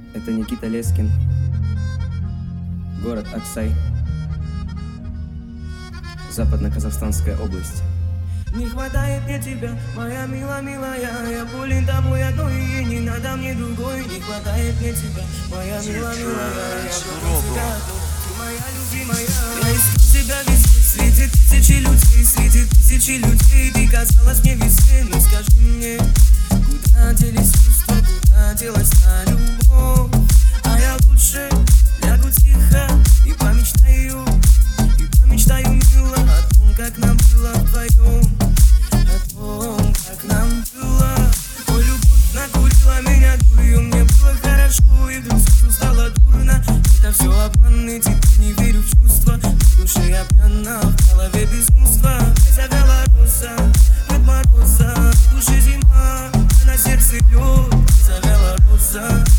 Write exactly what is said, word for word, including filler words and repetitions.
Это Никита Лескин, город Аксай, Западно-Казахстанская область. Не хватает мне тебя, моя мила, милая. Я болен тобой одной, и не надо мне другой. Не хватает мне тебя, моя мила, милая. Я просто ты моя любимая. Я искал тебя везде, среди тысячи людей, среди тысячи людей. Ты казалась мне везде, но скажи мне, куда делись чувства, куда делась та любовь? А я лучше лягу тихо и помечтаю, и помечтаю, мило, о том, как нам было вдвоем. О том, как нам было. Ой, любовь накурила меня дурью. Мне было хорошо, и вдруг сразу стало дурно. Это все обман, и теперь не верю в чувства. В душе я пьяна, в голове безумство. Завяла роза от мороза, в душе зима, а на сердце лед. Завяла роза.